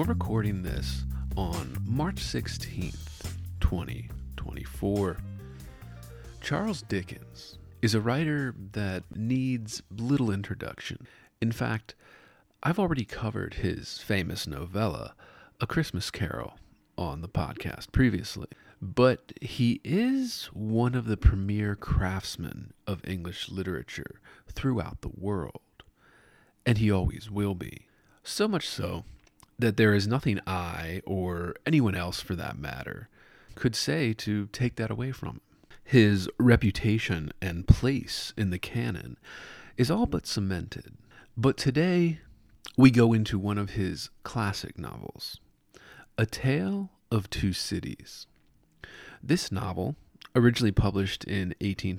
recording this on March 16th, 2024. Charles Dickens is a writer that needs little introduction. In fact, I've already covered his famous novella, A Christmas Carol, on the podcast previously. But he is one of the premier craftsmen of English literature throughout the world. And he always will be. So much so that there is nothing I, or anyone else for that matter, could say to take that away from him. His reputation and place in the canon is all but cemented. But today, we go into one of his classic novels, A Tale of Two Cities. This novel, originally published in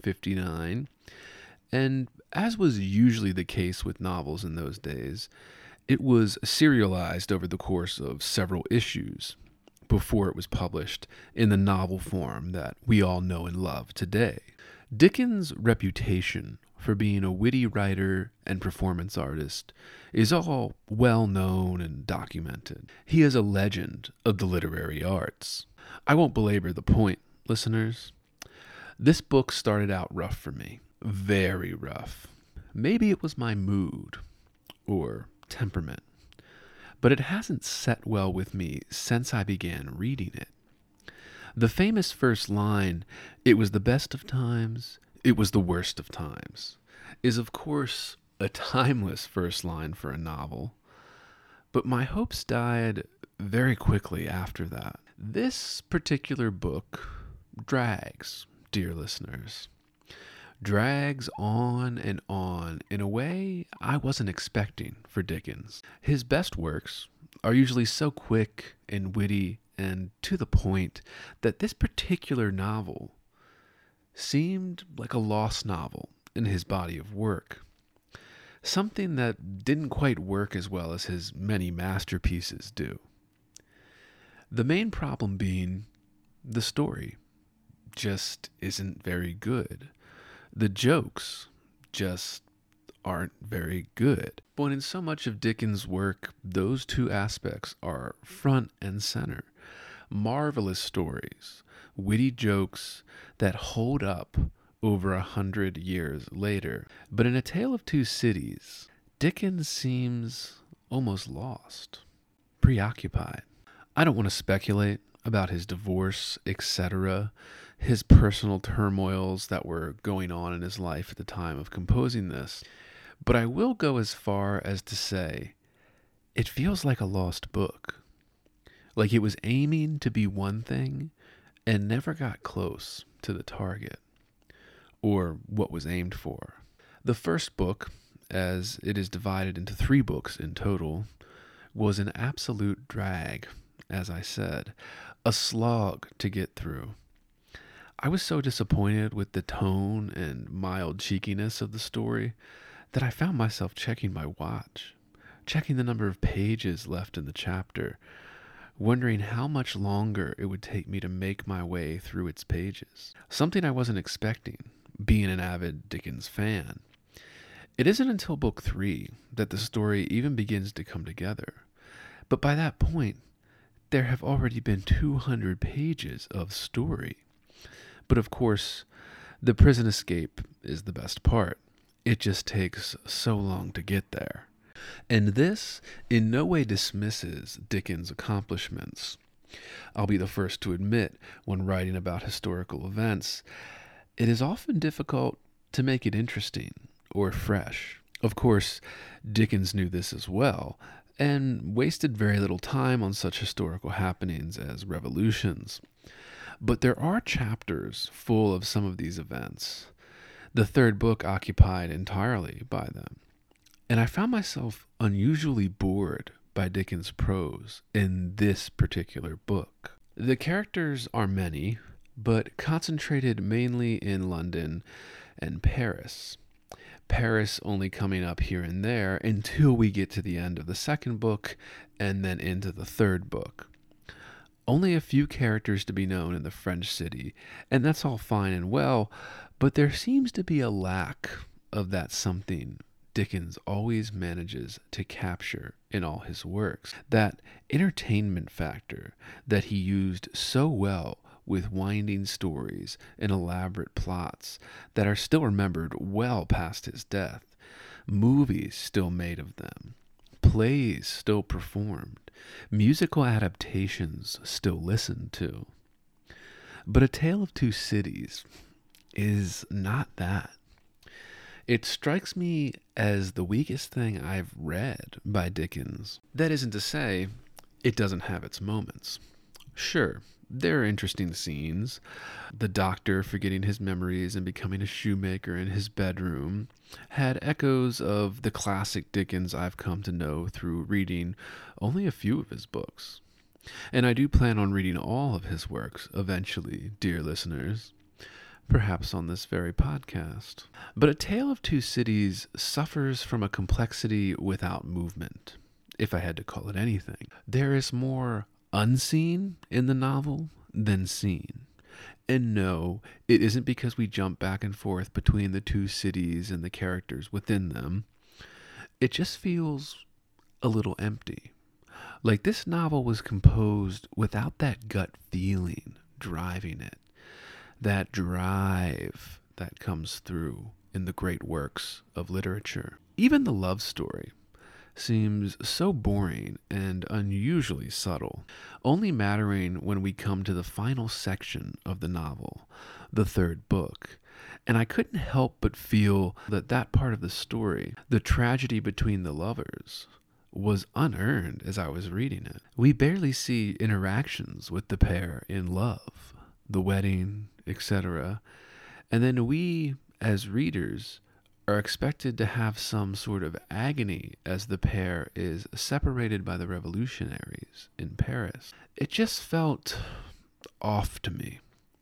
1859, and as was usually the case with novels in those days, it was serialized over the course of several issues before it was published in the novel form that we all know and love today. Dickens' reputation for being a witty writer and performance artist is all well known and documented. He is a legend of the literary arts. I won't belabor the point, listeners. This book started out rough for me. Very rough. Maybe it was my mood or temperament, but it hasn't set well with me since I began reading it. The famous first line, "It was the best of times, it was the worst of times," is of course a timeless first line for a novel, but my hopes died very quickly after that. This particular book drags, dear listeners. Drags on and on in a way I wasn't expecting for Dickens. His best works are usually so quick and witty and to the point that this particular novel seemed like a lost novel in his body of work. Something that didn't quite work as well as his many masterpieces do. The main problem being the story just isn't very good. The jokes just aren't very good. But in so much of Dickens' work, those two aspects are front and center. Marvelous stories, witty jokes that hold up over 100 years later. But in A Tale of Two Cities, Dickens seems almost lost, preoccupied. I don't want to speculate about his divorce, etc., his personal turmoils that were going on in his life at the time of composing this, but I will go as far as to say it feels like a lost book. Like it was aiming to be one thing and never got close to the target, or what was aimed for. The first book, as it is divided into 3 books in total, was an absolute drag, as I said, a slog to get through. I was so disappointed with the tone and mild cheekiness of the story that I found myself checking my watch, checking the number of pages left in the chapter, wondering how much longer it would take me to make my way through its pages. Something I wasn't expecting, being an avid Dickens fan. It isn't until book 3 that the story even begins to come together. But by that point, there have already been 200 pages of story. But of course, the prison escape is the best part. It just takes so long to get there. And this in no way dismisses Dickens' accomplishments. I'll be the first to admit, when writing about historical events, it is often difficult to make it interesting or fresh. Of course, Dickens knew this as well, and wasted very little time on such historical happenings as revolutions. But there are chapters full of some of these events, the third book occupied entirely by them. And I found myself unusually bored by Dickens' prose in this particular book. The characters are many, but concentrated mainly in London and Paris. Paris only coming up here and there until we get to the end of the second book and then into the third book. Only a few characters to be known in the French city, and that's all fine and well, but there seems to be a lack of that something Dickens always manages to capture in all his works. That entertainment factor that he used so well with winding stories and elaborate plots that are still remembered well past his death, movies still made of them, plays still performed, musical adaptations still listened to. But A Tale of Two Cities is not that. It strikes me as the weakest thing I've read by Dickens. That isn't to say it doesn't have its moments. Sure, there are interesting scenes. The doctor forgetting his memories and becoming a shoemaker in his bedroom had echoes of the classic Dickens I've come to know through reading only a few of his books. And I do plan on reading all of his works eventually, dear listeners, perhaps on this very podcast. But A Tale of Two Cities suffers from a complexity without movement, if I had to call it anything. There is more unseen in the novel than seen. And no, it isn't because we jump back and forth between the two cities and the characters within them. It just feels a little empty. Like this novel was composed without that gut feeling driving it. That drive that comes through in the great works of literature. Even the love story seems so boring and unusually subtle, only mattering when we come to the final section of the novel, the third book. And I couldn't help but feel that that part of the story, the tragedy between the lovers, was unearned as I was reading it. We barely see interactions with the pair in love, the wedding, etc. And then we, as readers, are expected to have some sort of agony as the pair is separated by the revolutionaries in Paris. It just felt off to me.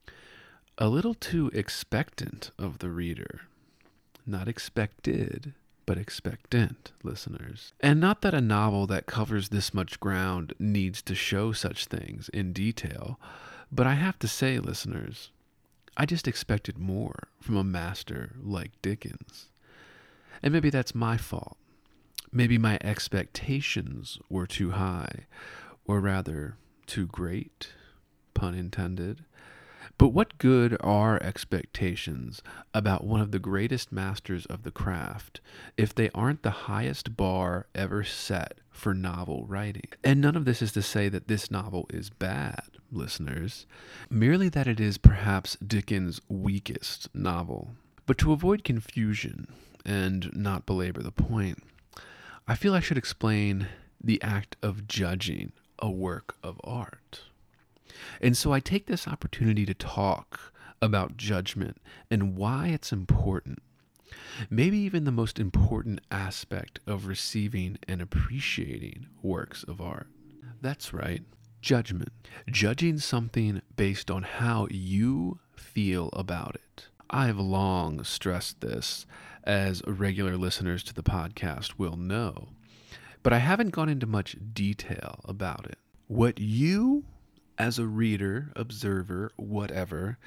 A little too expectant of the reader. Not expected, but expectant, listeners. And not that a novel that covers this much ground needs to show such things in detail, but I have to say, listeners, I just expected more from a master like Dickens. And maybe that's my fault. Maybe my expectations were too high, or rather, too great, pun intended. But what good are expectations about one of the greatest masters of the craft if they aren't the highest bar ever set for novel writing? And none of this is to say that this novel is bad, listeners, merely that it is perhaps Dickens' weakest novel. But to avoid confusion and not belabor the point, I feel I should explain the act of judging a work of art. And so I take this opportunity to talk about judgment and why it's important. Maybe even the most important aspect of receiving and appreciating works of art. That's right, judgment. Judging something based on how you feel about it. I've long stressed this, as regular listeners to the podcast will know, but I haven't gone into much detail about it. What you, as a reader, observer, whatever,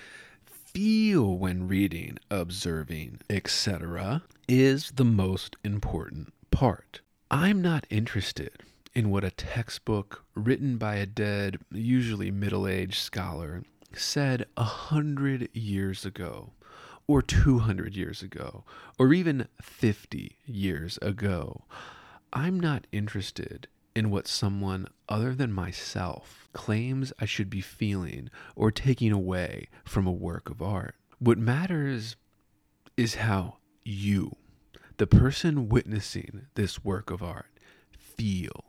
feel when reading, observing, etc., is the most important part. I'm not interested in what a textbook written by a dead, usually middle-aged scholar said 100 years ago, or 200 years ago, or even 50 years ago. I'm not interested in what someone other than myself claims I should be feeling or taking away from a work of art. What matters is how you, the person witnessing this work of art, feel.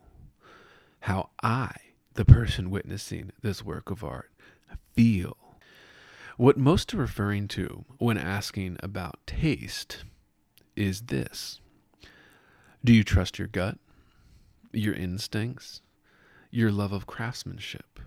How I, the person witnessing this work of art, feel. What most are referring to when asking about taste is this. Do you trust your gut, your instincts, your love of craftsmanship?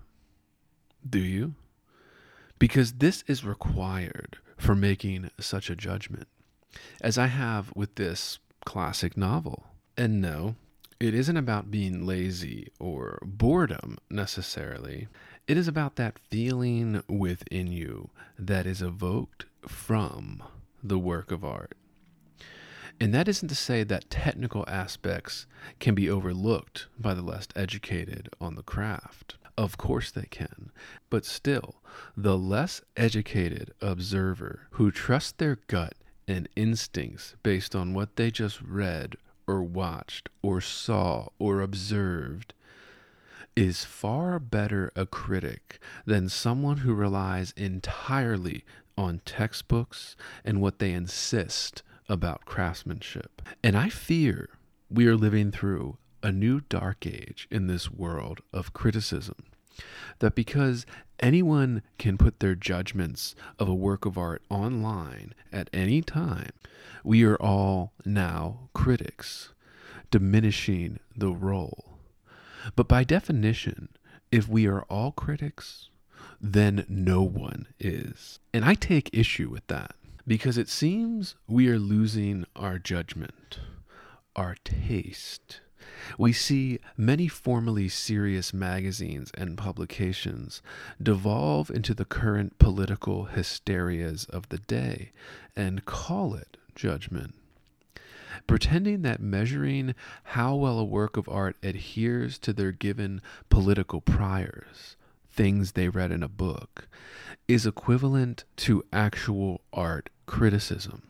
Do you? Because this is required for making such a judgment, as I have with this classic novel. And no, it isn't about being lazy or boredom necessarily. It is about that feeling within you that is evoked from the work of art. And that isn't to say that technical aspects can be overlooked by the less educated on the craft. Of course they can. But still, the less educated observer who trusts their gut and instincts based on what they just read or watched or saw or observed is far better a critic than someone who relies entirely on textbooks and what they insist about craftsmanship. And I fear we are living through a new dark age in this world of criticism. That because anyone can put their judgments of a work of art online at any time, we are all now critics, diminishing the role. But by definition, if we are all critics, then no one is. And I take issue with that because it seems we are losing our judgment, our taste. We see many formerly serious magazines and publications devolve into the current political hysterias of the day and call it judgment, pretending that measuring how well a work of art adheres to their given political priors, things they read in a book, is equivalent to actual art criticism,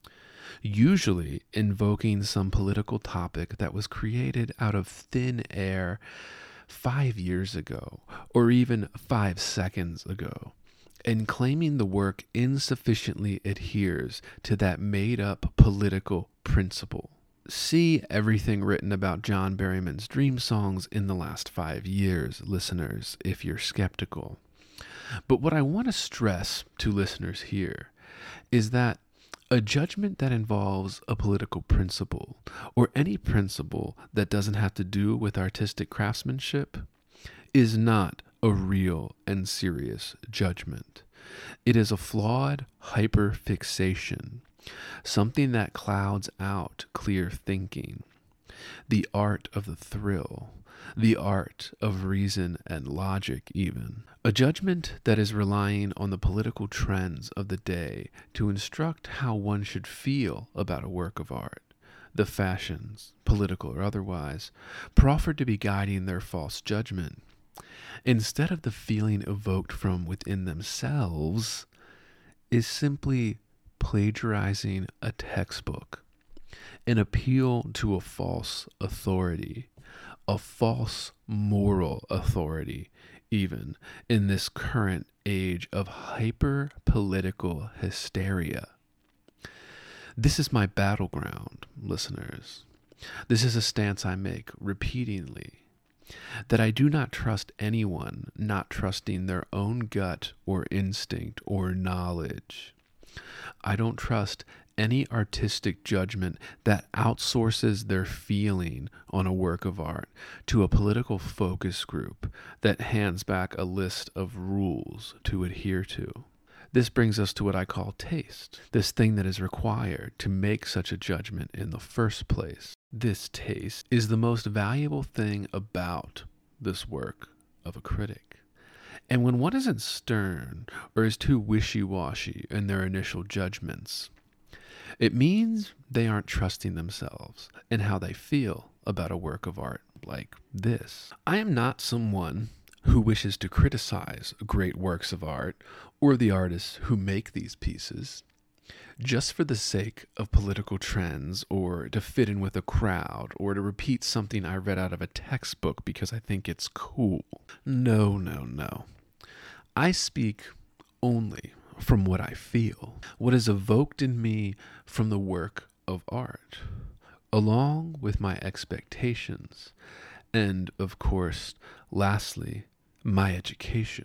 usually invoking some political topic that was created out of thin air 5 years ago, or even 5 seconds ago, and claiming the work insufficiently adheres to that made-up political principle. See everything written about John Berryman's Dream Songs in the last 5 years, listeners, if you're skeptical. But what I want to stress to listeners here is that a judgment that involves a political principle, or any principle that doesn't have to do with artistic craftsmanship, is not a real and serious judgment. It is a flawed hyperfixation, something that clouds out clear thinking, the art of the thrill, the art of reason and logic even. A judgment that is relying on the political trends of the day to instruct how one should feel about a work of art. The fashions, political or otherwise, proffered to be guiding their false judgment, instead of the feeling evoked from within themselves, is simply plagiarizing a textbook, an appeal to a false authority, a false moral authority, even in this current age of hyper-political hysteria. This is my battleground, listeners. This is a stance I make repeatedly, that I do not trust anyone not trusting their own gut or instinct or knowledge. I don't trust any artistic judgment that outsources their feeling on a work of art to a political focus group that hands back a list of rules to adhere to. This brings us to what I call taste, this thing that is required to make such a judgment in the first place. This taste is the most valuable thing about this work of a critic. And when one isn't stern or is too wishy-washy in their initial judgments, it means they aren't trusting themselves and how they feel about a work of art like this. I am not someone who wishes to criticize great works of art or the artists who make these pieces just for the sake of political trends or to fit in with a crowd or to repeat something I read out of a textbook because I think it's cool. No. I speak only from what I feel, what is evoked in me from the work of art, along with my expectations, and, of course, lastly, my education.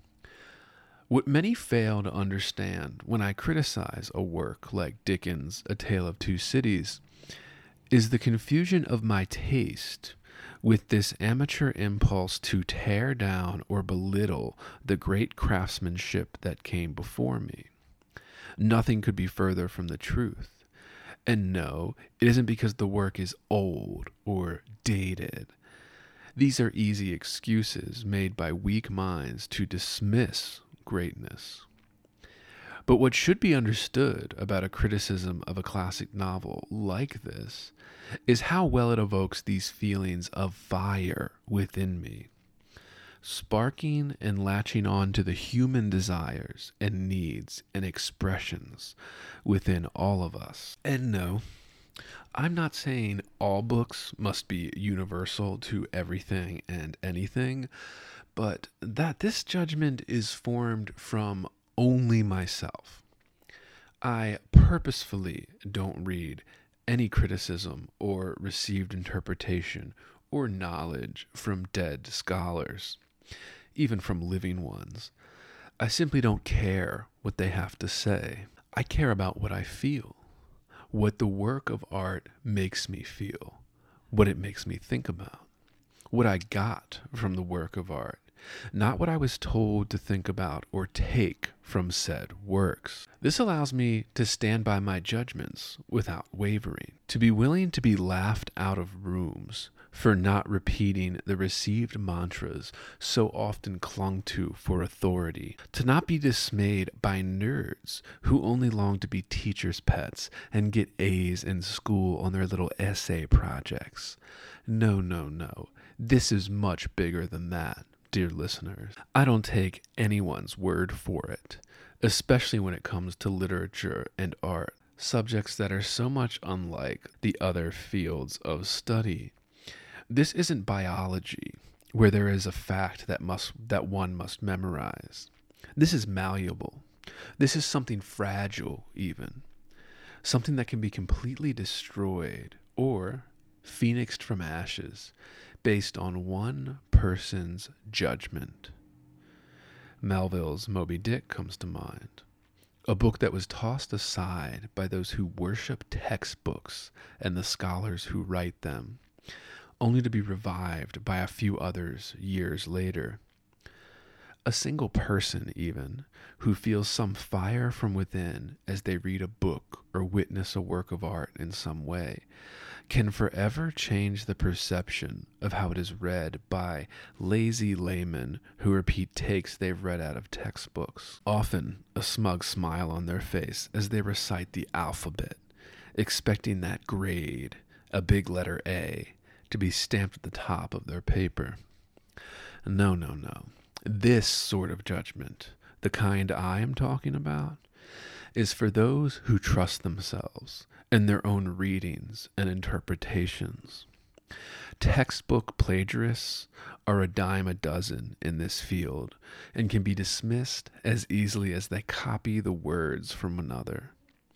What many fail to understand when I criticize a work like Dickens' A Tale of Two Cities is the confusion of my taste with this amateur impulse to tear down or belittle the great craftsmanship that came before me. Nothing could be further from the truth. And no, it isn't because the work is old or dated. These are easy excuses made by weak minds to dismiss greatness. But what should be understood about a criticism of a classic novel like this is how well it evokes these feelings of fire within me, sparking and latching on to the human desires and needs and expressions within all of us. And no, I'm not saying all books must be universal to everything and anything, but that this judgment is formed from only myself. I purposefully don't read any criticism or received interpretation or knowledge from dead scholars, even from living ones. I simply don't care what they have to say. I care about what I feel, what the work of art makes me feel, what it makes me think about, what I got from the work of art, not what I was told to think about or take from said works. This allows me to stand by my judgments without wavering, to be willing to be laughed out of rooms for not repeating the received mantras so often clung to for authority, to not be dismayed by nerds who only long to be teachers' pets and get A's in school on their little essay projects. No, no, no. This is much bigger than that, dear listeners. I don't take anyone's word for it, especially when it comes to literature and art, subjects that are so much unlike the other fields of study. This isn't biology, where there is a fact that one must memorize. This is malleable. This is something fragile, even. Something that can be completely destroyed or phoenixed from ashes based on one person's judgment. Melville's Moby Dick comes to mind. A book that was tossed aside by those who worship textbooks and the scholars who write them, only to be revived by a few others years later. A single person, even, who feels some fire from within as they read a book or witness a work of art in some way, can forever change the perception of how it is read by lazy laymen who repeat takes they've read out of textbooks, often a smug smile on their face as they recite the alphabet, expecting that grade, a big letter A, to be stamped at the top of their paper. No, no, no. This sort of judgment, the kind I am talking about, is for those who trust themselves and their own readings and interpretations. Textbook plagiarists are a dime a dozen in this field and can be dismissed as easily as they copy the words from another,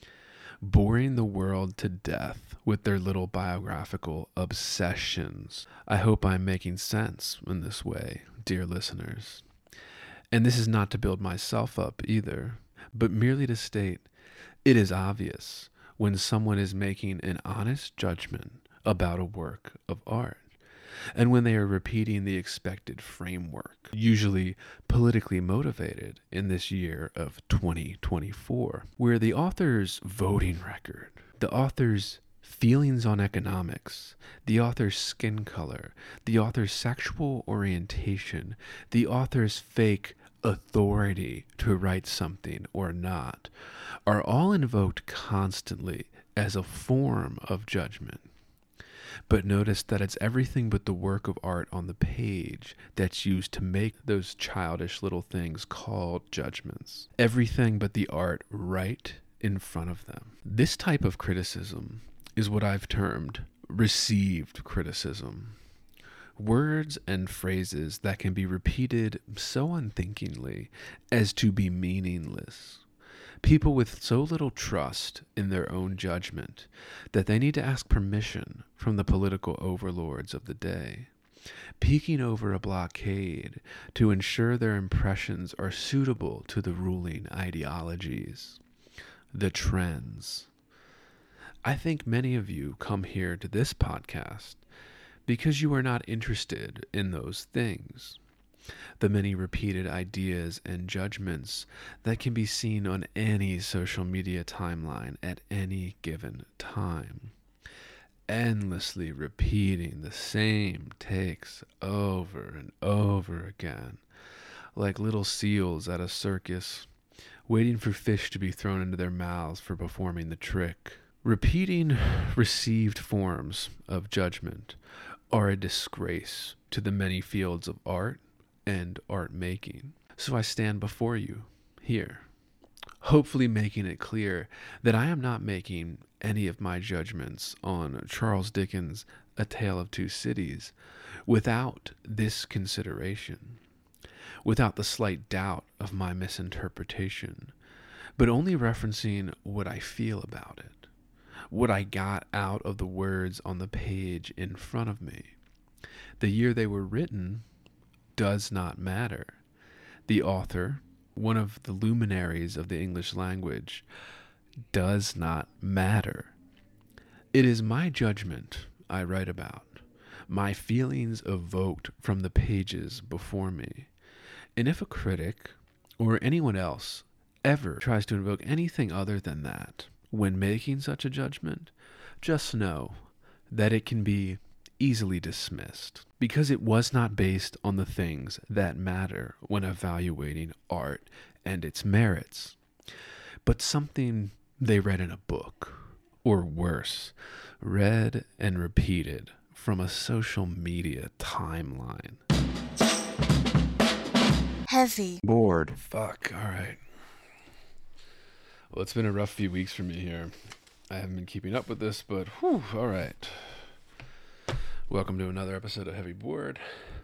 boring the world to death with their little biographical obsessions. I hope I'm making sense in this way, dear listeners. And this is not to build myself up either, but merely to state it is obvious when someone is making an honest judgment about a work of art, and when they are repeating the expected framework, usually politically motivated in this year of 2024, where the author's voting record, the author's feelings on economics, the author's skin color, the author's sexual orientation, the author's fake authority to write something or not, are all invoked constantly as a form of judgment. But notice that it's everything but the work of art on the page that's used to make those childish little things called judgments. Everything but the art right in front of them. This type of criticism is what I've termed received criticism. Words and phrases that can be repeated so unthinkingly as to be meaningless. People with so little trust in their own judgment that they need to ask permission from the political overlords of the day, peeking over a blockade to ensure their impressions are suitable to the ruling ideologies, the trends. I think many of you come here to this podcast because you are not interested in those things. The many repeated ideas and judgments that can be seen on any social media timeline at any given time. Endlessly repeating the same takes over and over again, like little seals at a circus, waiting for fish to be thrown into their mouths for performing the trick. Repeating received forms of judgment are a disgrace to the many fields of art and art making. So I stand before you here, hopefully making it clear that I am not making any of my judgments on Charles Dickens' A Tale of Two Cities without this consideration, without the slight doubt of my misinterpretation, but only referencing what I feel about it, what I got out of the words on the page in front of me. The year they were written does not matter. The author, one of the luminaries of the English language, does not matter. It is my judgment I write about, my feelings evoked from the pages before me. And if a critic or anyone else ever tries to invoke anything other than that when making such a judgment, just know that it can be easily dismissed, because it was not based on the things that matter when evaluating art and its merits, but something they read in a book, or worse, read and repeated from a social media timeline. Heavy bored. Fuck, alright. Well, it's been a rough few weeks for me here. I haven't been keeping up with this, but whew, alright. Welcome to another episode of Heavy Bored.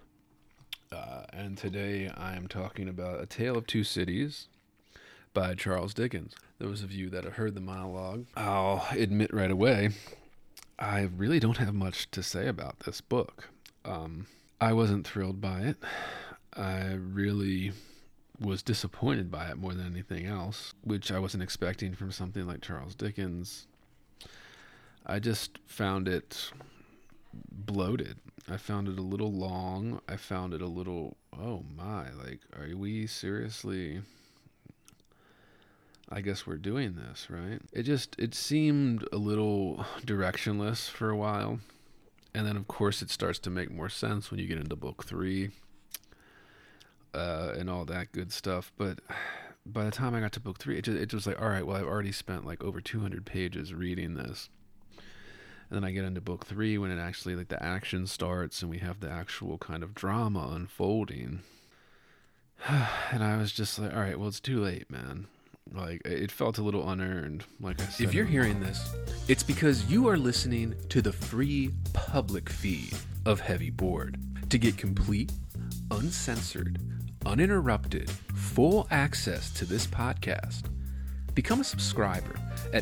And today I am talking about A Tale of Two Cities by Charles Dickens. Those of you that have heard the monologue, I'll admit right away, I really don't have much to say about this book. I wasn't thrilled by it. I really was disappointed by it more than anything else, which I wasn't expecting from something like Charles Dickens. I just found it bloated. I found it a little long. I found it a little, oh my, like, are we seriously, I guess we're doing this, right? It seemed a little directionless for a while. And then, of course, it starts to make more sense when you get into book 3 and all that good stuff. But by the time I got to book 3, it was like, all right, well, I've already spent like over 200 pages reading this. And then I get into book 3 when it actually, like, the action starts and we have the actual kind of drama unfolding. And I was just like, all right, well, it's too late, man. Like, it felt a little unearned, like I said. If you're hearing this, it's because you are listening to the free public feed of Heavy Bored. To get complete, uncensored, uninterrupted, full access to this podcast, become a subscriber at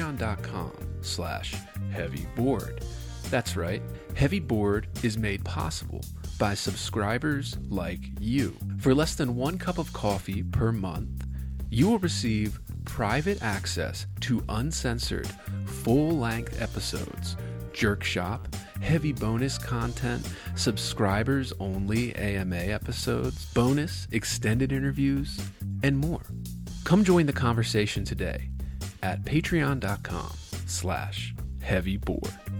patreon.com/heavybored. That's right, Heavy Bored is made possible by subscribers like you. For less than 1 cup of coffee per month, you will receive private access to uncensored, full-length episodes, Jerk Shop, heavy bonus content, subscribers-only AMA episodes, bonus extended interviews, and more. Come join the conversation today at patreon.com/heavybored.